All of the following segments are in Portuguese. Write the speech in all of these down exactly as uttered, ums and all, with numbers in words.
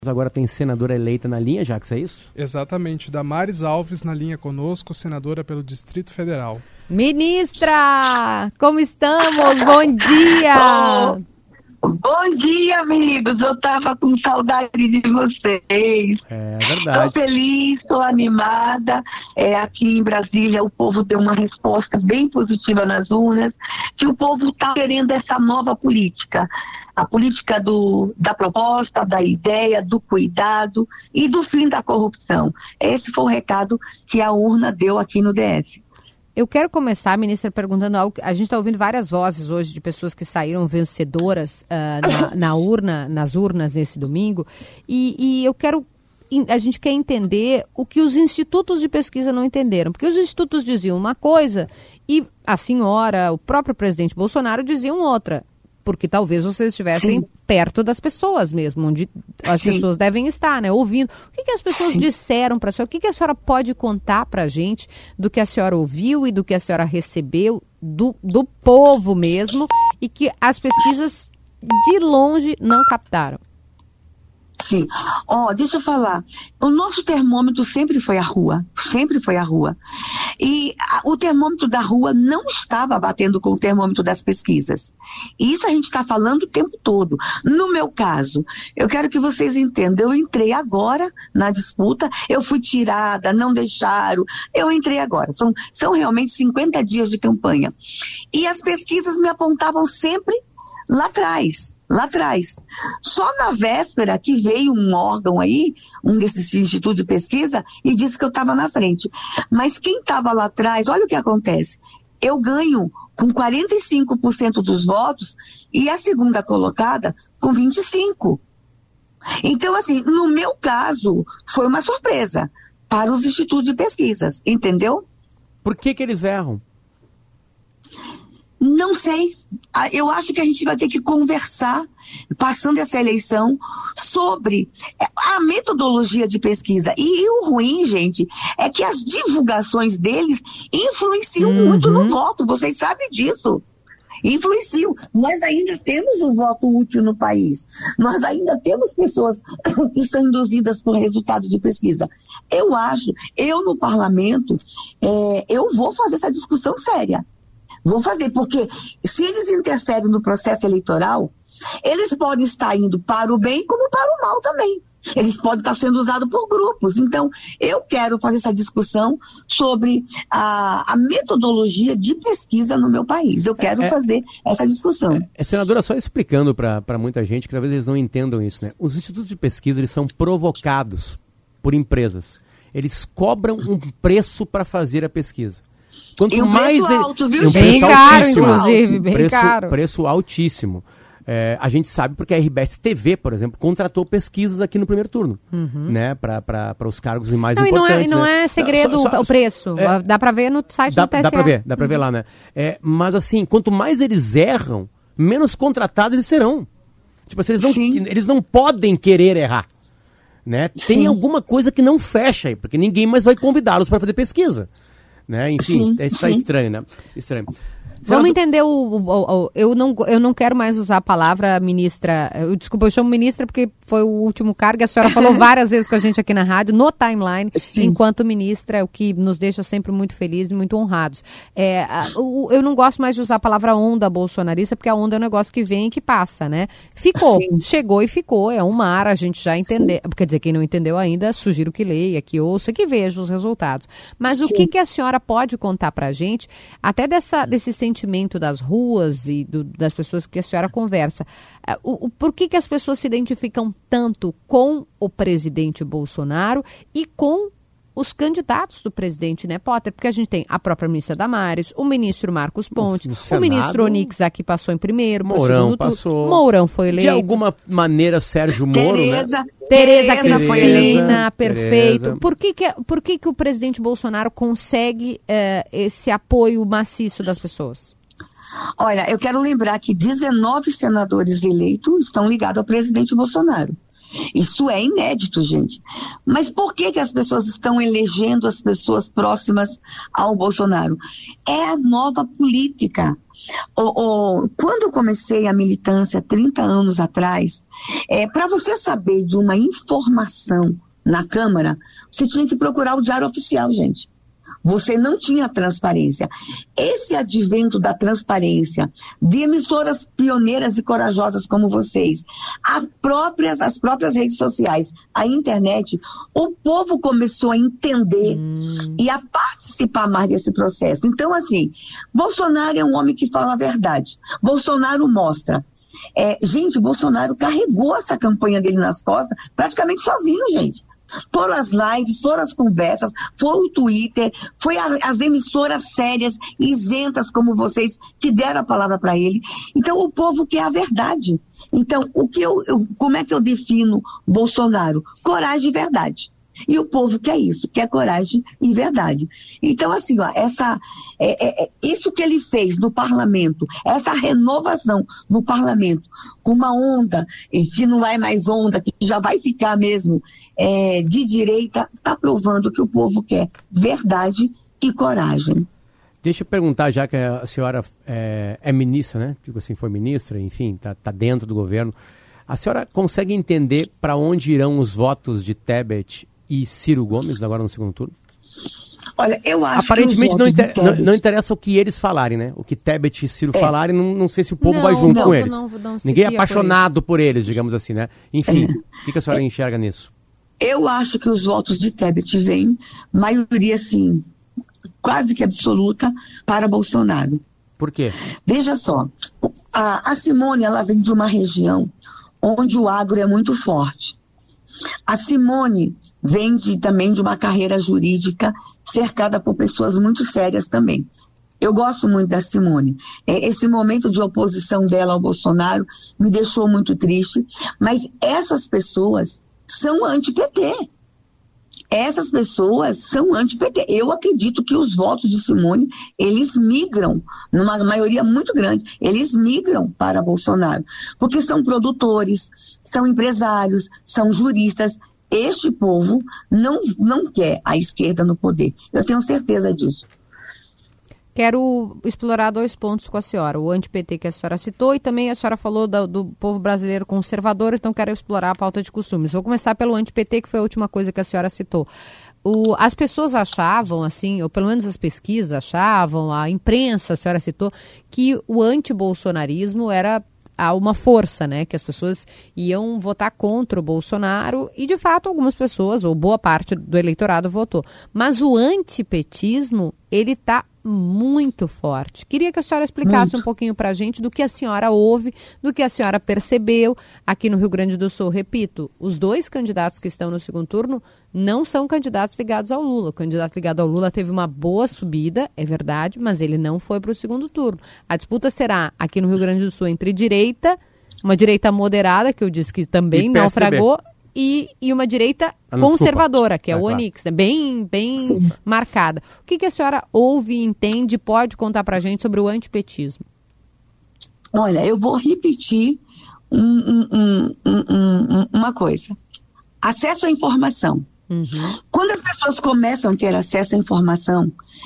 Agora tem senadora eleita na linha, Jacques, é isso? Exatamente, Damares Alves na linha conosco, senadora pelo Distrito Federal. Ministra, como estamos? Bom dia! Oh, bom dia, amigos, eu tava com saudade de vocês. É verdade. Estou feliz, estou animada. É, aqui em Brasília o povo deu uma resposta bem positiva nas urnas, que o povo está querendo essa nova política. A política do, da proposta, da ideia, do cuidado e do fim da corrupção. Esse foi o recado que a urna deu aqui no D F. Eu quero começar, ministra, perguntando algo. A gente está ouvindo várias vozes hoje de pessoas que saíram vencedoras uh, na, na urna, nas urnas nesse domingo. E, e eu quero... A gente quer entender o que os institutos de pesquisa não entenderam. Porque os institutos diziam uma coisa e a senhora, o próprio presidente Bolsonaro diziam outra. Porque talvez vocês estivessem Sim. perto das pessoas mesmo, onde as Sim. pessoas devem estar, né, ouvindo. O que, que as pessoas Sim. disseram para a senhora? O que, que a senhora pode contar para a gente do que a senhora ouviu e do que a senhora recebeu do, do povo mesmo e que as pesquisas de longe não captaram? Sim. Ó, oh, deixa eu falar. O nosso termômetro sempre foi a rua. Sempre foi a rua. E a, o termômetro da rua não estava batendo com o termômetro das pesquisas. E isso a gente está falando o tempo todo. No meu caso, eu quero que vocês entendam. Eu entrei agora na disputa. Eu fui tirada, não deixaram. Eu entrei agora. São, são realmente cinquenta dias de campanha. E as pesquisas me apontavam sempre lá atrás, lá atrás. Só na véspera que veio um órgão aí, um desses institutos de pesquisa, e disse que eu estava na frente. Mas quem estava lá atrás, olha o que acontece. Eu ganho com quarenta e cinco por cento dos votos e a segunda colocada com vinte e cinco por cento. Então, assim, no meu caso, foi uma surpresa para os institutos de pesquisas, entendeu? Por que que eles erram? Não sei. Eu acho que a gente vai ter que conversar, passando essa eleição, sobre a metodologia de pesquisa. E o ruim, gente, é que as divulgações deles influenciam uhum. muito no voto. Vocês sabem disso. Influenciam. Nós ainda temos o voto útil no país. Nós ainda temos pessoas que são induzidas por resultado de pesquisa. Eu acho, eu no parlamento, é, eu vou fazer essa discussão séria. Vou fazer, porque se eles interferem no processo eleitoral, eles podem estar indo para o bem como para o mal também. Eles podem estar sendo usados por grupos. Então, eu quero fazer essa discussão sobre a, a metodologia de pesquisa no meu país. Eu quero é, fazer essa discussão. É, é, senadora, só explicando para muita gente, que talvez eles não entendam isso, né? Os institutos de pesquisa, eles são provocados por empresas. Eles cobram um preço para fazer a pesquisa. Quanto e um mais preço alto, viu? Um bem preço caro, altíssimo. inclusive, bem preço, caro. Preço altíssimo. É, a gente sabe porque a R B S T V, por exemplo, contratou pesquisas aqui no primeiro turno, uhum. né, para os cargos mais não, importantes. E não é, né? não é segredo só, só, o preço, é, dá para ver no site dá, do T S E. Dá para ver, dá para ver lá, né? É, mas assim, quanto mais eles erram, menos contratados eles serão. Tipo assim, eles não, eles não podem querer errar. Né? Tem Sim. alguma coisa que não fecha aí, porque ninguém mais vai convidá-los para fazer pesquisa. Né? Enfim, sim, está estranho, né? Estranho. Vamos entender o, o, o, o... Eu não, eu não quero mais usar a palavra ministra... Eu, desculpa, eu chamo ministra porque foi o último cargo. A senhora falou várias vezes com a gente aqui na rádio, no timeline, Sim. enquanto ministra, o que nos deixa sempre muito felizes e muito honrados. É, a, o, eu não gosto mais de usar a palavra onda bolsonarista, porque a onda é um negócio que vem e que passa, né? Ficou, Sim. chegou e ficou. É um mar, a gente já entendeu. Quer dizer, quem não entendeu ainda, sugiro que leia, que ouça, que veja os resultados. Mas Sim. o que, que a senhora pode contar pra gente, até dessa, desse sentimento sentimento das ruas e do, das pessoas que a senhora conversa. O, o, por que, que as pessoas se identificam tanto com o presidente Bolsonaro e com os candidatos do presidente, né, Potter? Porque a gente tem a própria ministra Damares, o ministro Marcos Pontes, Senado, o ministro Onix aqui passou em primeiro, Mourão passou. Mourão foi eleito. De alguma maneira, Sérgio Moro, Tereza, né? Tereza Cristina, perfeito. Tereza. Por que que, por que que o presidente Bolsonaro consegue eh, esse apoio maciço das pessoas? Olha, eu quero lembrar que dezenove senadores eleitos estão ligados ao presidente Bolsonaro. Isso é inédito, gente. Mas por que que as pessoas estão elegendo as pessoas próximas ao Bolsonaro? É a nova política. O, o, quando eu comecei a militância trinta anos atrás, é, para você saber de uma informação na Câmara, você tinha que procurar o Diário Oficial, gente. Você não tinha transparência. Esse advento da transparência, de emissoras pioneiras e corajosas como vocês, a próprias, as próprias redes sociais, a internet, o povo começou a entender hum. e a participar mais desse processo. Então, assim, Bolsonaro é um homem que fala a verdade. Bolsonaro mostra. É, gente, Bolsonaro carregou essa campanha dele nas costas praticamente sozinho, gente. Foram as lives, foram as conversas, foi o Twitter, foi a, as emissoras sérias, isentas como vocês, que deram a palavra para ele. Então o povo quer a verdade. Então, o que eu, eu, como é que eu defino Bolsonaro? Coragem e verdade. E o povo quer isso, quer coragem e verdade. Então, assim, ó, essa, é, é, isso que ele fez no parlamento, essa renovação no parlamento, com uma onda, e se não é mais onda, que já vai ficar mesmo é, de direita, está provando que o povo quer verdade e coragem. Deixa eu perguntar, já que a senhora é, é ministra, né? Digo assim, foi ministra, enfim, está tá dentro do governo. A senhora consegue entender para onde irão os votos de Tebet e Ciro Gomes agora no segundo turno? Olha, eu acho Aparentemente que não, inter... não, não interessa o que eles falarem, né? O que Tebet e Ciro é. falarem, não, não sei se o povo não, vai junto não, com eles. não, não Ninguém é apaixonado por, por eles, digamos assim, né? Enfim, o é. que, que a senhora enxerga nisso? Eu acho que os votos de Tebet vêm, maioria, assim, quase que absoluta, para Bolsonaro. Por quê? Veja só, a, a Simone, ela vem de uma região onde o agro é muito forte. A Simone vem de, também de uma carreira jurídica cercada por pessoas muito sérias também. Eu gosto muito da Simone. Esse momento de oposição dela ao Bolsonaro me deixou muito triste, mas essas pessoas são anti-P T. Essas pessoas são anti-P T. Eu acredito que os votos de Simone, eles migram, numa maioria muito grande, eles migram para Bolsonaro, porque são produtores, são empresários, são juristas. Este povo não, não quer a esquerda no poder. Eu tenho certeza disso. Quero explorar dois pontos com a senhora. O anti-P T que a senhora citou e também a senhora falou do, do povo brasileiro conservador, então quero explorar a pauta de costumes. Vou começar pelo anti-P T, que foi a última coisa que a senhora citou. O, as pessoas achavam, assim, ou pelo menos as pesquisas achavam, a imprensa, a senhora citou, que o anti-bolsonarismo era uma força, né, que as pessoas iam votar contra o Bolsonaro e, de fato, algumas pessoas, ou boa parte do eleitorado votou. Mas o antipetismo, ele está muito forte. Queria que a senhora explicasse muito. um pouquinho para a gente do que a senhora ouve, do que a senhora percebeu aqui no Rio Grande do Sul. Repito, os dois candidatos que estão no segundo turno não são candidatos ligados ao Lula. O candidato ligado ao Lula teve uma boa subida, é verdade, mas ele não foi para o segundo turno. A disputa será aqui no Rio Grande do Sul entre direita, uma direita moderada, que eu disse que também naufragou, E, e uma direita ah, não, conservadora, desculpa. que é o ah, Onix, claro. bem, bem marcada. O que, que a senhora ouve e entende, pode contar pra gente sobre o antipetismo? Olha, eu vou repetir um, um, um, um, uma coisa. Acesso à informação. Uhum. Quando as pessoas começam a ter acesso à informação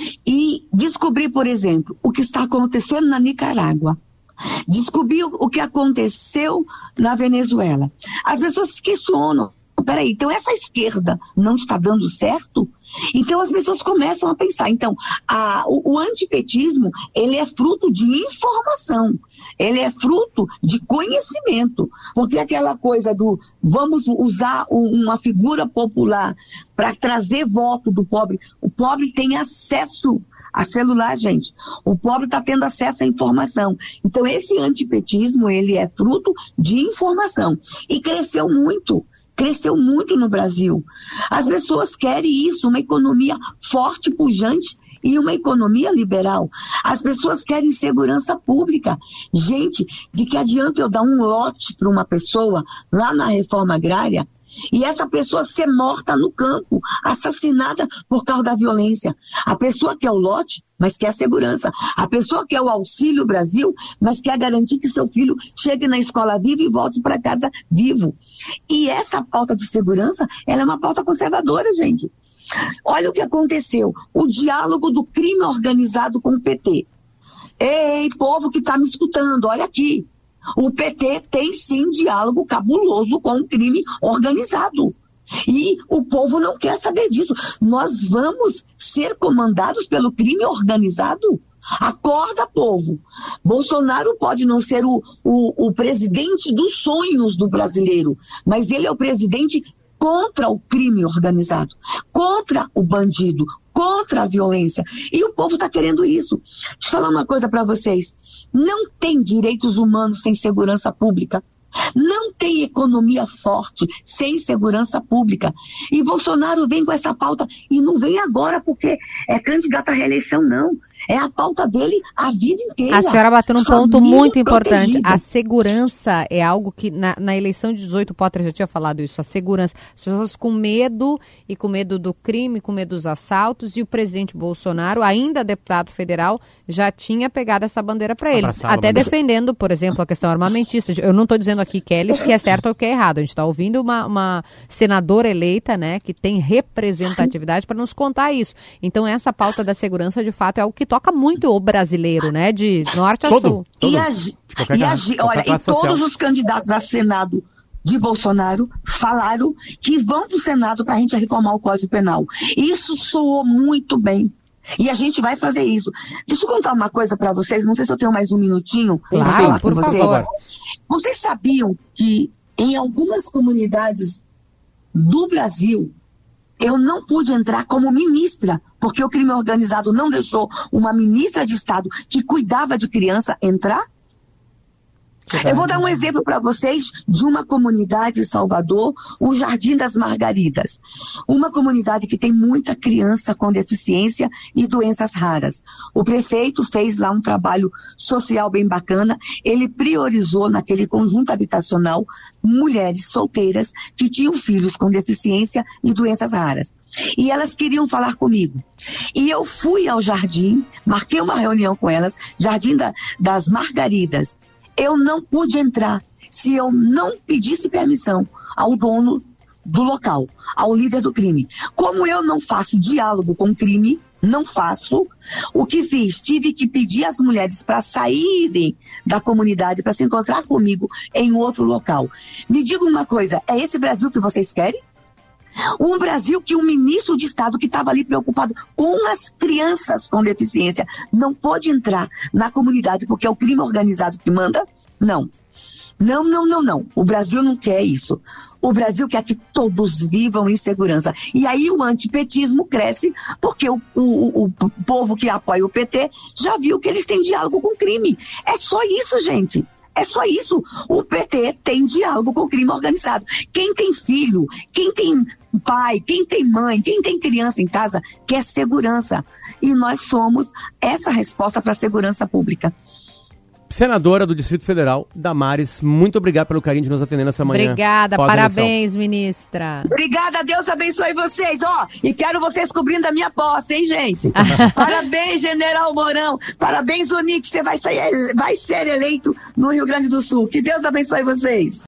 e descobrir, por exemplo, o que está acontecendo na Nicarágua, descobrir o que aconteceu na Venezuela. As pessoas se questionam, peraí, então essa esquerda não está dando certo? Então as pessoas começam a pensar. Então, a, o, o antipetismo, ele é fruto de informação, ele é fruto de conhecimento, porque aquela coisa do vamos usar um, uma figura popular para trazer voto do pobre, o pobre tem acesso a celular, gente. O pobre está tendo acesso à informação. Então, esse antipetismo, ele é fruto de informação. E cresceu muito. Cresceu muito no Brasil. As pessoas querem isso, uma economia forte, pujante e uma economia liberal. As pessoas querem segurança pública. Gente, de que adianta eu dar um lote para uma pessoa lá na reforma agrária E essa pessoa ser morta no campo, assassinada por causa da violência. A pessoa quer o lote, mas quer a segurança. A pessoa quer o Auxílio Brasil, mas quer garantir que seu filho chegue na escola vivo e volte para casa vivo. E essa pauta de segurança, ela é uma pauta conservadora, gente. Olha o que aconteceu. O diálogo do crime organizado com o P T. Ei, povo que está me escutando, olha aqui. O P T tem sim diálogo cabuloso com o crime organizado. E o povo não quer saber disso. Nós vamos ser comandados pelo crime organizado? Acorda, povo. Bolsonaro pode não ser o, o, o presidente dos sonhos do brasileiro, mas ele é o presidente contra o crime organizado, contra o bandido, contra a violência. E o povo está querendo isso. Deixa eu falar uma coisa para vocês. Não tem direitos humanos sem segurança pública. Não tem economia forte sem segurança pública. E Bolsonaro vem com essa pauta, e não vem agora porque é candidato à reeleição, não. É a pauta dele a vida inteira. A senhora bateu num ponto muito importante. Protegida. A segurança é algo que, na, na eleição de dezoito, o Potter já tinha falado isso, a segurança. As pessoas com medo, e com medo do crime, com medo dos assaltos, e o presidente Bolsonaro, ainda deputado federal, já tinha pegado essa bandeira para ele. Abraçava até defendendo, por exemplo, a questão armamentista. Eu não estou dizendo aqui, Kelly, que é certo ou que é errado. A gente está ouvindo uma, uma senadora eleita, né, que tem representatividade para nos contar isso. Então, essa pauta da segurança, de fato, é algo que toca muito o brasileiro, né? De norte a todo, sul. Todo, e a, e a, olha, e todos social. os candidatos a Senado de Bolsonaro falaram que vão para o Senado para a gente reformar o Código Penal. Isso soou muito bem. E a gente vai fazer isso. Deixa eu contar uma coisa para vocês, não sei se eu tenho mais um minutinho. Claro, falar por com vocês. favor. Vocês sabiam que em algumas comunidades do Brasil, eu não pude entrar como ministra, porque o crime organizado não deixou uma ministra de Estado que cuidava de criança entrar? Eu vou dar um exemplo para vocês de uma comunidade em Salvador, o Jardim das Margaridas. Uma comunidade que tem muita criança com deficiência e doenças raras. O prefeito fez lá um trabalho social bem bacana. Ele priorizou naquele conjunto habitacional mulheres solteiras que tinham filhos com deficiência e doenças raras. E elas queriam falar comigo. E eu fui ao jardim, marquei uma reunião com elas, Jardim da, das Margaridas. Eu não pude entrar se eu não pedisse permissão ao dono do local, ao líder do crime. Como eu não faço diálogo com o crime, não faço, o que fiz? Tive que pedir às mulheres para saírem da comunidade, para se encontrar comigo em outro local. Me diga uma coisa, é esse Brasil que vocês querem? Um Brasil que um ministro de Estado que estava ali preocupado com as crianças com deficiência não pode entrar na comunidade porque é o crime organizado que manda? Não. Não, não, não, não. O Brasil não quer isso. O Brasil quer que todos vivam em segurança. E aí o antipetismo cresce porque o, o, o povo que apoia o P T já viu que eles têm diálogo com o crime. É só isso, gente. É só isso. O P T tem diálogo com o crime organizado. Quem tem filho, quem tem pai, quem tem mãe, quem tem criança em casa, quer segurança. E nós somos essa resposta para a segurança pública. Senadora do Distrito Federal, Damares, muito obrigado pelo carinho de nos atender nessa manhã. Obrigada, parabéns, ministra. Obrigada, Deus abençoe vocês, ó, e quero vocês cobrindo a minha posse, hein, gente? Parabéns, General Mourão, parabéns, Onix, você vai, sair, vai ser eleito no Rio Grande do Sul, que Deus abençoe vocês.